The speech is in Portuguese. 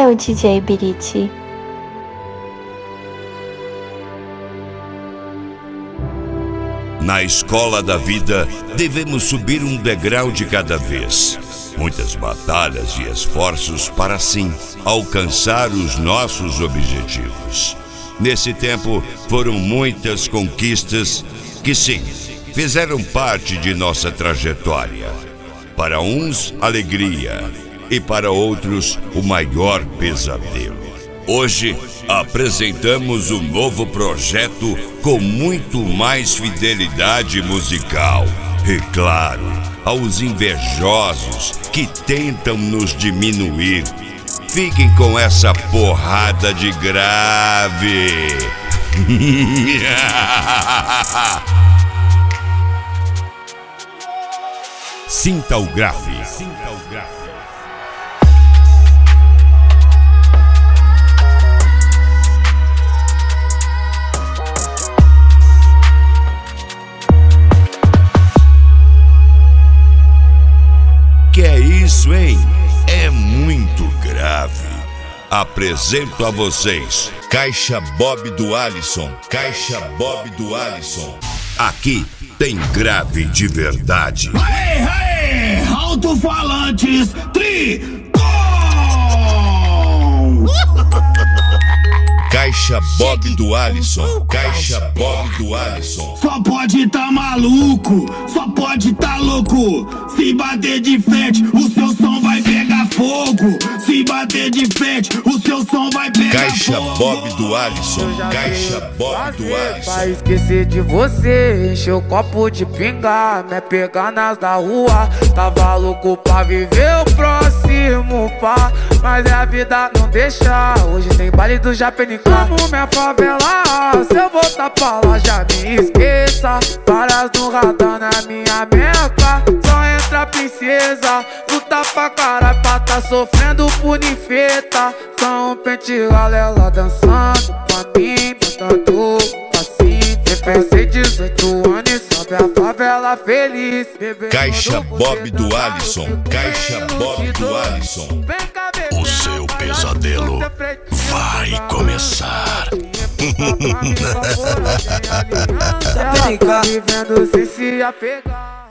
é o DJ Biriti. Na escola da vida, devemos subir um degrau de cada vez. Muitas batalhas e esforços para, assim, alcançar os nossos objetivos. Nesse tempo, foram muitas conquistas que, sim, fizeram parte de nossa trajetória. Para uns, alegria, e para outros, o maior pesadelo. Hoje, apresentamos um novo projeto com muito mais fidelidade musical. E claro, aos invejosos que tentam nos diminuir, fiquem com essa porrada de grave. Sinta o grave. Que é isso, hein? É muito grave. Apresento a vocês Caixa Bob do Alisson. Caixa Bob do Alisson. Aqui tem grave de verdade. Aê, aê! Alto-falantes, Tricom! Caixa Bob do Alisson. Caixa Bob do Alisson. Só pode tá maluco, só pode tá louco. Se bater de frente, o seu som vai pegar fogo. Se bater de frente, o seu som vai pegar Caixa fogo. Bob do Alisson. Caixa Bob do Alisson. Pra esquecer de você, encher o copo de pingar, me pegar nas da rua. Tava louco pra viver o próximo pá, mas a vida não deixa. Hoje tem baile do Japenicá. Amo minha favela, se eu voltar pra lá já me esqueça. Várias no radar na minha meca, só entra princesa. Luta pra caralho pra tá sofrendo punifeta. Só um pente galela dançando pra mim, botando assim. Pensei 18 anos e sobe a favela feliz. Caixa Bob do Alisson. Caixa Bob do Alisson. O seu pesadelo vai começar. Vivendo sem se apegar.